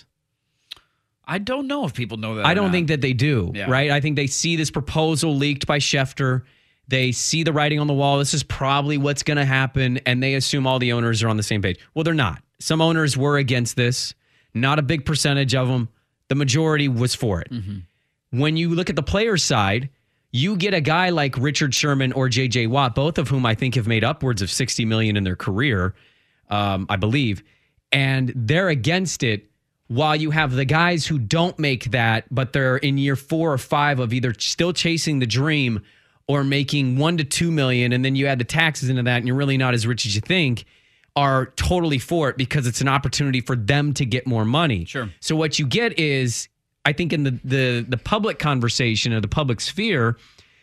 I don't know if people know that. I or don't not. think that they do, Yeah. right? I think they see this proposal leaked by Schefter. They see the writing on the wall. This is probably what's going to happen, and they assume all the owners are on the same page. Well, they're not. Some owners were against this. Not a big percentage of them. The majority was for it. Mm-hmm. When you look at the players' side, you get a guy like Richard Sherman or J J Watt, both of whom I think have made upwards of sixty million dollars in their career, um, I believe, and they're against it. while you have the guys who don't make that, but they're in year four or five of either still chasing the dream or making one to two million, and then you add the taxes into that, and you're really not as rich as you think, are totally for it because it's an opportunity for them to get more money. Sure. So what you get is, I think in the the the public conversation or the public sphere,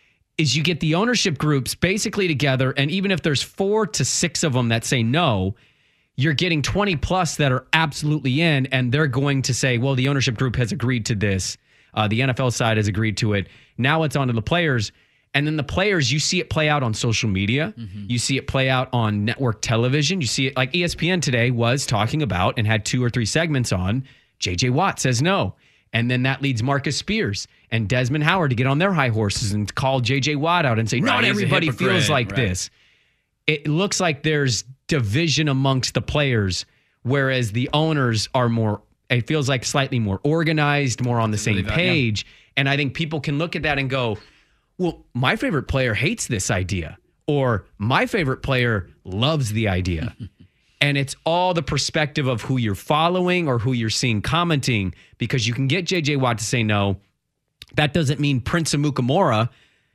is you get the ownership groups basically together, and even if there's four to six of them that say no, you're getting twenty plus that are absolutely in, and they're going to say, well, the ownership group has agreed to this. Uh, the N F L side has agreed to it. Now it's on to the players. And then the players, you see it play out on social media. Mm-hmm. You see it play out on network television. You see it like E S P N today was talking about and had two or three segments on J J Watt says no. And then that leads Marcus Spears and Desmond Howard to get on their high horses and call J J Watt out and say, right, not everybody feels like right. this. It looks like there's division amongst the players, whereas the owners are more, it feels like slightly more organized, more on the same page. And I think people can look at that and go, well, my favorite player hates this idea, or my favorite player loves the idea. And it's all the perspective of who you're following or who you're seeing commenting, because you can get J J Watt to say no. That doesn't mean Prince Amukamara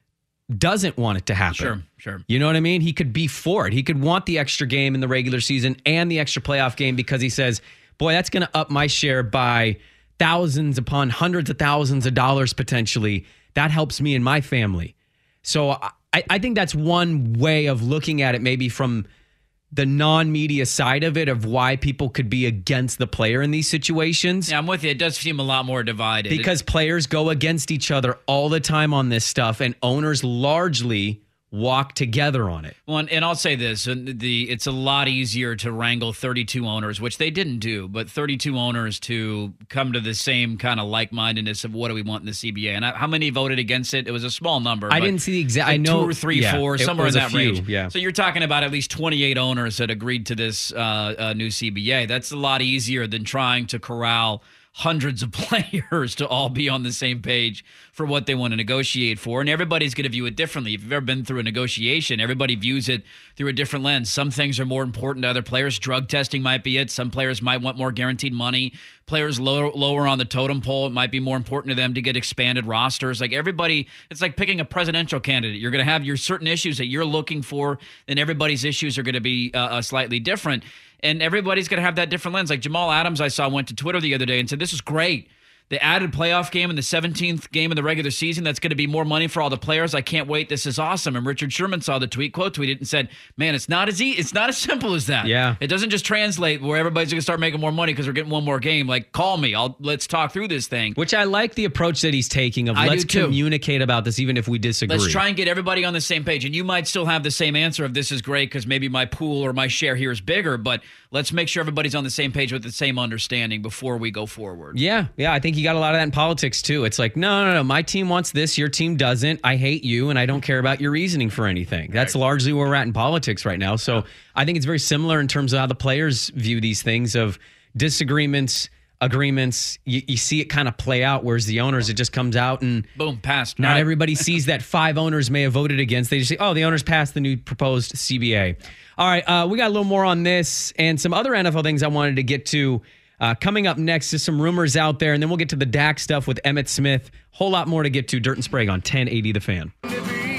doesn't want it to happen. Sure, sure. You know what I mean? He could be for it. He could want the extra game in the regular season and the extra playoff game because he says, boy, that's going to up my share by thousands upon hundreds of thousands of dollars potentially. That helps me and my family. So I, I think that's one way of looking at it, maybe from the non-media side of it, of why people could be against the player in these situations. Yeah, I'm with you. It does seem a lot more divided. Because it, players go against each other all the time on this stuff, and owners largely walk together on it. Well, and, and I'll say this, the it's a lot easier to wrangle thirty-two owners, which they didn't do, but thirty-two owners to come to the same kind of like-mindedness of what do we want in the C B A. And I, how many voted against it? It was a small number. I didn't see the exact, like I know. Two or three, yeah, four, somewhere in that few, range. Yeah. So you're talking about at least twenty-eight owners that agreed to this uh, uh, new C B A. That's a lot easier than trying to corral hundreds of players to all be on the same page for what they want to negotiate for. And everybody's going to view it differently. If you've ever been through a negotiation, everybody views it through a different lens. Some things are more important to other players. Drug testing might be it. Some players might want more guaranteed money. Players lower, lower on the totem pole, it might be more important to them to get expanded rosters. Like everybody, it's like picking a presidential candidate. You're going to have your certain issues that you're looking for, and everybody's issues are going to be uh, uh, slightly different. And everybody's going to have that different lens. Like Jamal Adams, I saw, went to Twitter the other day and said, this is great. The added playoff game and the seventeenth game of the regular season, that's going to be more money for all the players. I can't wait. This is awesome. And Richard Sherman saw the tweet, quote tweeted, and said, man, it's not as easy. It's not as simple as that. Yeah. It doesn't just translate where everybody's going to start making more money because we're getting one more game. Like, call me. I'll let's talk through this thing. Which I like the approach that he's taking of I let's do too. communicate about this even if we disagree. Let's try and get everybody on the same page. And you might still have the same answer of this is great because maybe my pool or my share here is bigger, but let's make sure everybody's on the same page with the same understanding before we go forward. Yeah, yeah. I think you got a lot of that in politics too. It's like, no, no, no. My team wants this. Your team doesn't. I hate you, and I don't care about your reasoning for anything. That's right. Largely where we're at in politics right now. So I think it's very similar in terms of how the players view these things of disagreements, agreements. You, you see it kind of play out, whereas the owners, it just comes out and boom, passed. Not right. everybody sees that five owners may have voted against. They just say, oh, the owners passed the new proposed C B A. All right, uh, we got a little more on this and some other N F L things I wanted to get to. Uh, coming up next is some rumors out there, and then we'll get to the Dak stuff with Emmitt Smith. Whole lot more to get to. Dirt and Sprague on ten eighty The Fan. All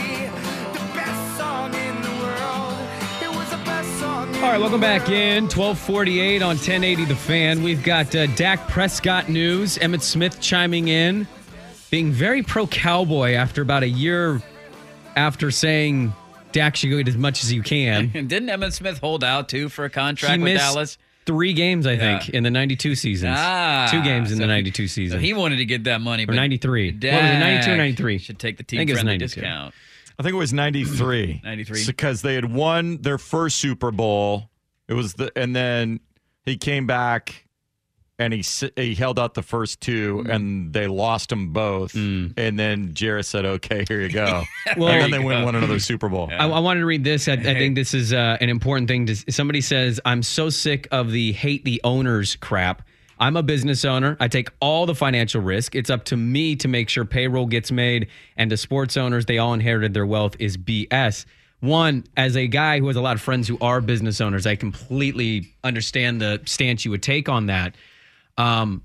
right, welcome back in. twelve forty-eight on ten eighty The Fan. We've got uh, Dak Prescott news. Emmitt Smith chiming in, being very pro-Cowboy after about a year after saying Dak should go get as much as you can. And didn't Emmitt Smith hold out, too, for a contract he with missed Dallas? Three games, I think, yeah. in the ninety-two seasons. Ah, Two games in so the ninety-two season. So he wanted to get that money. Or ninety-three. Dak what was it, ninety-two or ninety-three? Should take the team-friendly discount. I think it was ninety-three. ninety-three. Because they had won their first Super Bowl. It was the, and then he came back and he he held out the first two, mm. and they lost them both. Mm. And then Jarrett said, "Okay, here you go." Well, and then they win one another Super Bowl. Yeah. I, I wanted to read this. I, I think this is uh, an important thing. To, somebody says, "I'm so sick of the hate the owners crap. I'm a business owner. I take all the financial risk. It's up to me to make sure payroll gets made. And to sports owners, they all inherited their wealth is B S." One, as a guy who has a lot of friends who are business owners, I completely understand the stance you would take on that. Um,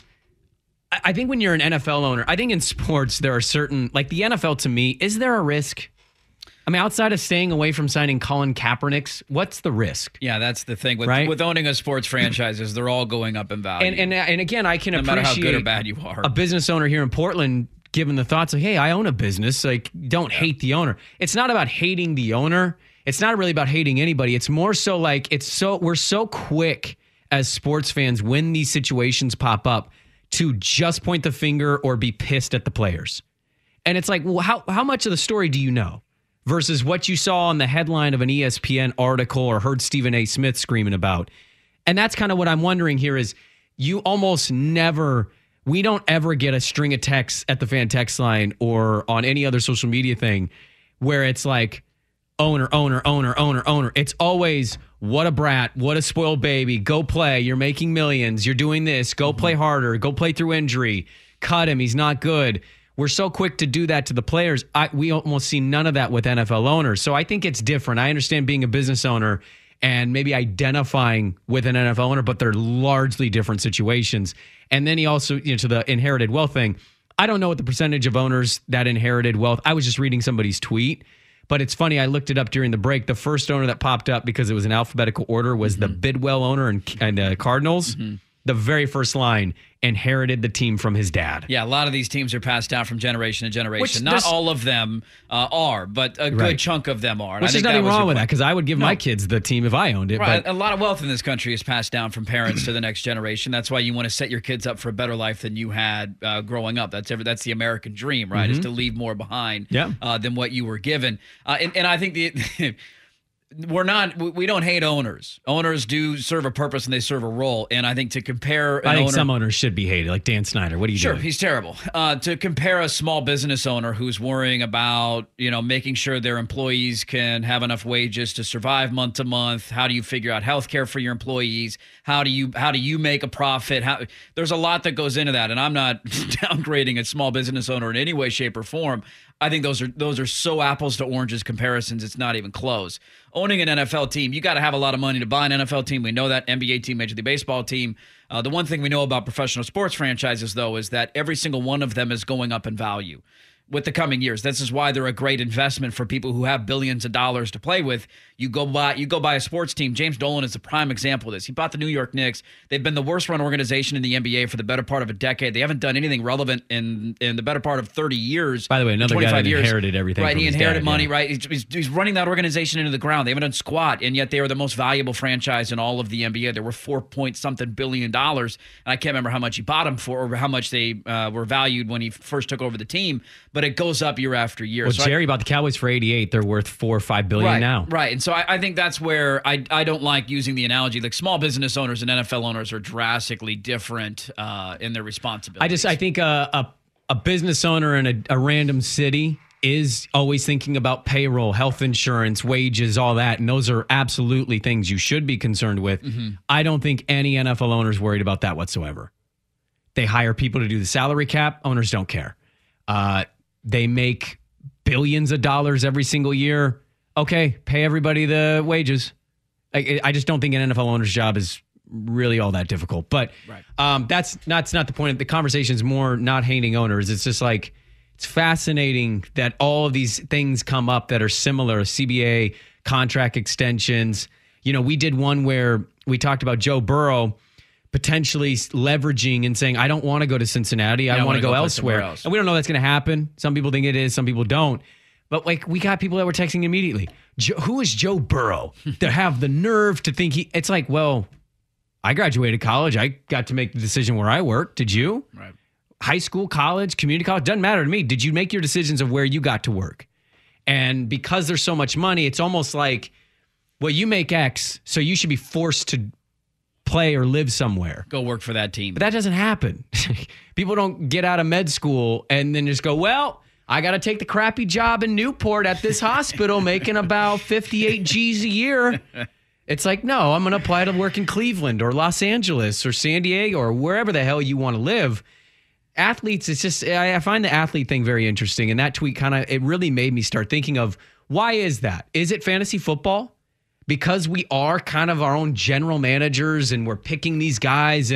I I think when you're an N F L owner, I think in sports there are certain, like the N F L to me, is there a risk? I mean, outside of staying away from signing Colin Kaepernick, what's the risk? Yeah, that's the thing. With, right? with owning a sports franchises, they're all going up in value. And and, and again, I can no appreciate matter how good or bad you are. A business owner here in Portland giving the thoughts of, hey, I own a business. Like, don't yeah. hate the owner. It's not about hating the owner. It's not really about hating anybody. It's more so like it's so we're so quick as sports fans when these situations pop up to just point the finger or be pissed at the players. And it's like, well, how how much of the story do you know? Versus what you saw on the headline of an E S P N article or heard Stephen A. Smith screaming about. And that's kind of what I'm wondering here is you almost never, we don't ever get a string of texts at the fan text line or on any other social media thing where it's like owner, owner, owner, owner, owner. It's always, what a brat, what a spoiled baby, go play, you're making millions, you're doing this, go play harder, go play through injury, cut him, he's not good. We're so quick to do that to the players. I, we almost see none of that with N F L owners. So I think it's different. I understand being a business owner and maybe identifying with an N F L owner, but they're largely different situations. And then he also, you know, to the inherited wealth thing, I don't know what the percentage of owners that inherited wealth. I was just reading somebody's tweet, but it's funny. I looked it up during the break. The first owner that popped up because it was in alphabetical order was mm-hmm. the Bidwell owner and, and uh, Cardinals. Mm-hmm. The very first line, inherited the team from his dad. Yeah, a lot of these teams are passed down from generation to generation. Which Not all of them uh, are, but a good right. chunk of them are. Which there's nothing wrong with that, because I would give no. my kids the team if I owned it. Right. But a lot of wealth in this country is passed down from parents to the next generation. That's why you want to set your kids up for a better life than you had uh, growing up. That's ever, that's the American dream, right? Mm-hmm. Is to leave more behind yeah. uh, than what you were given. Uh, and, and I think the... We're not, we don't hate owners. Owners do serve a purpose and they serve a role. And I think to compare an I think owner, some owners should be hated, like Dan Snyder. What are you sure, doing? Sure, he's terrible. Uh, to compare a small business owner who's worrying about, you know, making sure their employees can have enough wages to survive month to month. How do you figure out health care for your employees? How do you, how do you make a profit? How, there's a lot that goes into that. And I'm not downgrading a small business owner in any way, shape, or form. I think those are those are so apples to oranges comparisons, it's not even close. Owning an N F L team, you got to have a lot of money to buy an N F L team. We know that. N B A team, Major League Baseball team. Uh, the one thing we know about professional sports franchises, though, is that every single one of them is going up in value with the coming years. This is why they're a great investment for people who have billions of dollars to play with. You go buy you go buy a sports team. James Dolan is a prime example of this. He bought the New York Knicks. They've been the worst run organization in the N B A for the better part of a decade. They haven't done anything relevant in in the better part of thirty years. By the way, another guy that years. inherited everything. Right, from he his inherited dad, money. Yeah. Right, he's, he's running that organization into the ground. They haven't done squat, and yet they are the most valuable franchise in all of the N B A. They were four point something billion dollars, and I can't remember how much he bought them for, or how much they uh, were valued when he first took over the team. But it goes up year after year. Well, so Jerry I, bought the Cowboys for eighty-eight. They're worth four or five billion right, now. Right, and so I, I think that's where I I don't like using the analogy. Like small business owners and N F L owners are drastically different uh, in their responsibilities. I just I think a a, a business owner in a, a random city is always thinking about payroll, health insurance, wages, all that, and those are absolutely things you should be concerned with. Mm-hmm. I don't think any N F L owner is worried about that whatsoever. They hire people to do the salary cap. Owners don't care. Uh, they make billions of dollars every single year. Okay, pay everybody the wages. I, I just don't think an N F L owner's job is really all that difficult. But right. um, that's, that's not the point. The conversation is more not hating owners. It's just like, it's fascinating that all of these things come up that are similar. C B A, contract extensions. You know, we did one where we talked about Joe Burrow potentially leveraging and saying, I don't want to go to Cincinnati. Yeah, I, I want to go, go elsewhere. Else. And we don't know that's going to happen. Some people think it is. Some people don't. But like, we got people that were texting immediately. Joe, who is Joe Burrow to have the nerve to think he, it's like, well, I graduated college. I got to make the decision where I work. Did you? Right. High school, college, community college, doesn't matter to me. Did you make your decisions of where you got to work? And because there's so much money, it's almost like, well, you make X, so you should be forced to play or live somewhere. Go work for that team. But that doesn't happen. People don't get out of med school and then just go, well, I got to take the crappy job in Newport at this hospital making about fifty-eight G's a year. It's like, no, I'm going to apply to work in Cleveland or Los Angeles or San Diego or wherever the hell you want to live. Athletes, it's just, I find the athlete thing very interesting. And that tweet kind of, it really made me start thinking of, why is that? Is it fantasy football? Because we are kind of our own general managers and we're picking these guys and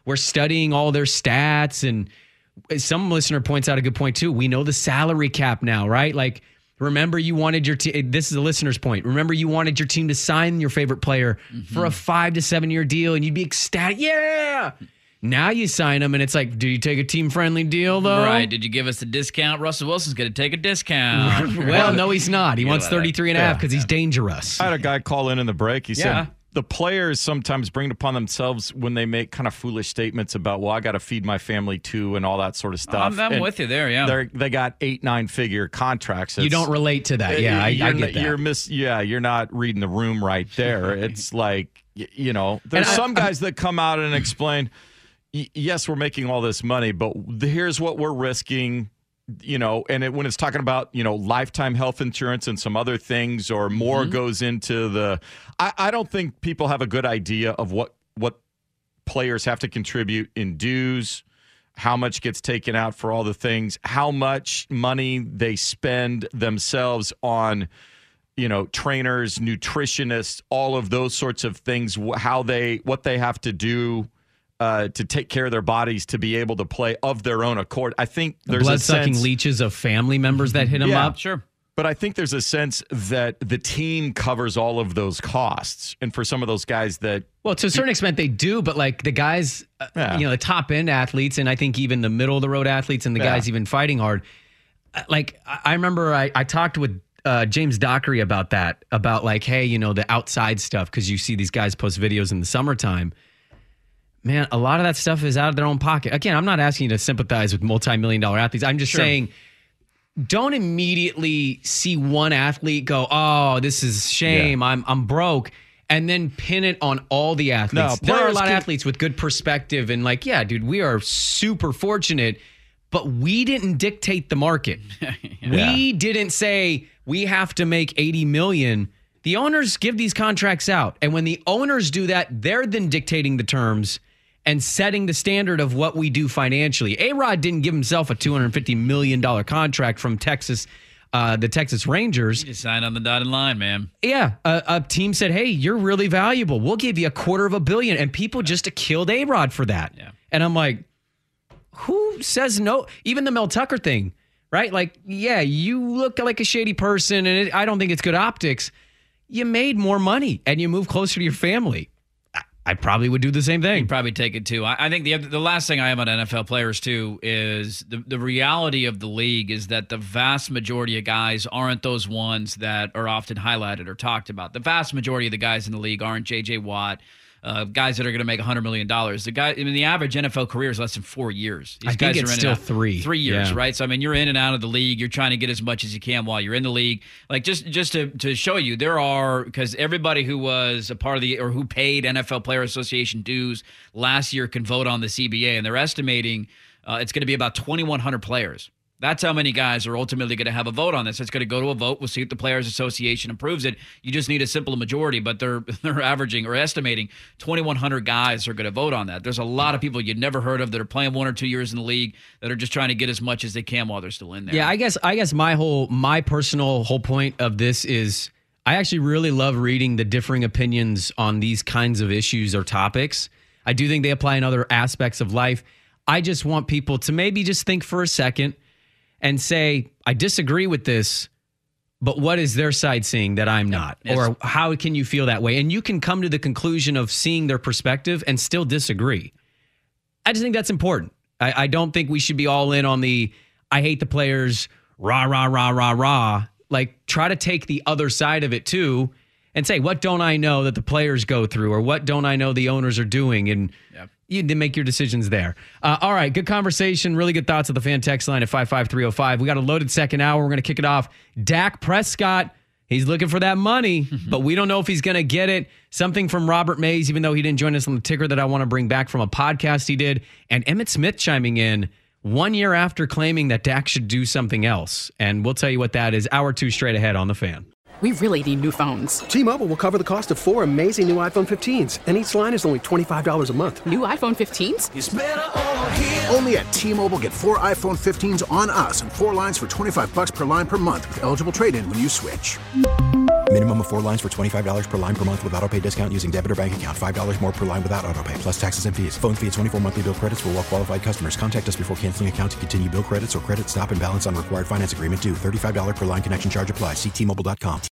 we're studying all their stats. And some listener points out a good point too. We know the salary cap now, right? Like, remember you wanted your team, this is a listener's point. Remember you wanted your team to sign your favorite player mm-hmm. for a five to seven year deal and you'd be ecstatic. Yeah. Now you sign them and it's like, do you take a team friendly deal though? Right. Did you give us a discount? Russell Wilson's going to take a discount. Well, no, he's not. He wants thirty-three and a half because yeah. he's dangerous. I had a guy call in in the break. He yeah. said, the players sometimes bring it upon themselves when they make kind of foolish statements about, well, I got to feed my family too and all that sort of stuff. I'm, I'm with you there, yeah. They're, they got eight, nine figure contracts. It's, you don't relate to that. Yeah, I, I get that. You're miss, yeah, you're not reading the room right there. It's like, you know, there's and some I, guys that come out and explain, yes, we're making all this money, but here's what we're risking. You know, and it, when it's talking about, you know, lifetime health insurance and some other things or more mm-hmm. goes into the I, I don't think people have a good idea of what what players have to contribute in dues, how much gets taken out for all the things, how much money they spend themselves on, you know, trainers, nutritionists, all of those sorts of things, how they what they have to do Uh, to take care of their bodies to be able to play of their own accord. I think there's blood a sucking sense, leeches of family members that hit them yeah, up. Sure. But I think there's a sense that the team covers all of those costs. And for some of those guys that... Well, to a certain extent they do, but like the guys, uh, yeah. you know, the top end athletes, and I think even the middle of the road athletes and the yeah. guys even fighting hard. Like, I remember I, I talked with uh, James Dockery about that, about like, hey, you know, the outside stuff, because you see these guys post videos in the summertime. Man, a lot of that stuff is out of their own pocket. Again, I'm not asking you to sympathize with multi-million dollar athletes. I'm just sure. saying, don't immediately see one athlete go, oh, this is shame. Yeah. I'm I'm broke. And then pin it on all the athletes. No, there are a lot can- of athletes with good perspective and like, yeah, dude, we are super fortunate, but we didn't dictate the market. yeah. We didn't say we have to make eighty million. The owners give these contracts out. And when the owners do that, they're then dictating the terms and setting the standard of what we do financially. A-Rod didn't give himself a two hundred fifty million dollars contract from Texas, uh, the Texas Rangers. He just signed on the dotted line, man. Yeah. A, a team said, hey, you're really valuable. We'll give you a quarter of a billion. And people just killed A-Rod for that. Yeah. And I'm like, who says no? Even the Mel Tucker thing, right? Like, yeah, you look like a shady person, and it, I don't think it's good optics. You made more money, and you move closer to your family. I probably would do the same thing. You'd probably take it too. I, I think the the last thing I have on N F L players too is the, the reality of the league is that the vast majority of guys aren't those ones that are often highlighted or talked about. The vast majority of the guys in the league aren't J J Watt, uh, guys that are going to make one hundred million dollars. The guy, I mean, the average N F L career is less than four years. These I guys think it's are in still and out, three. Three years, yeah. right? So, I mean, you're in and out of the league. You're trying to get as much as you can while you're in the league. Like, just just to, to show you, there are, because everybody who was a part of the, or who paid N F L Player Association dues last year can vote on the C B A, and they're estimating uh, it's going to be about twenty-one hundred players. That's how many guys are ultimately going to have a vote on this. It's going to go to a vote. We'll see if the Players Association approves it. You just need a simple majority, but they're they're averaging or estimating twenty-one hundred guys are going to vote on that. There's a lot of people you'd never heard of that are playing one or two years in the league that are just trying to get as much as they can while they're still in there. Yeah, I guess I guess my whole my personal whole point of this is I actually really love reading the differing opinions on these kinds of issues or topics. I do think they apply in other aspects of life. I just want people to maybe just think for a second and say, I disagree with this, but what is their side seeing that I'm not? Yes. Or how can you feel that way? And you can come to the conclusion of seeing their perspective and still disagree. I just think that's important. I, I don't think we should be all in on the, I hate the players, rah, rah, rah, rah, rah. Like, try to take the other side of it too and say, what don't I know that the players go through, or what don't I know the owners are doing? And yep. you need to make your decisions there. Uh, all right, good conversation. Really good thoughts at the fan text line at five five three oh five. We got a loaded second hour. We're going to kick it off. Dak Prescott, he's looking for that money, but we don't know if he's going to get it. Something from Robert Mays, even though he didn't join us on the ticker, that I want to bring back from a podcast he did. And Emmitt Smith chiming in one year after claiming that Dak should do something else. And we'll tell you what that is. Hour two straight ahead on The Fan. We really need new phones. T-Mobile will cover the cost of four amazing new iPhone fifteens, and each line is only twenty-five dollars a month. New iPhone fifteens? It's better over here. Only at T-Mobile, get four iPhone fifteens on us and four lines for twenty-five bucks per line per month with eligible trade-in when you switch. Minimum of four lines for twenty-five dollars per line per month with autopay discount using debit or bank account. five dollars more per line without autopay, plus taxes and fees. Phone fee at twenty-four monthly bill credits for well-qualified customers. Contact us before canceling account to continue bill credits or credit stop and balance on required finance agreement due. thirty-five dollars per line connection charge applies. See T Mobile dot com.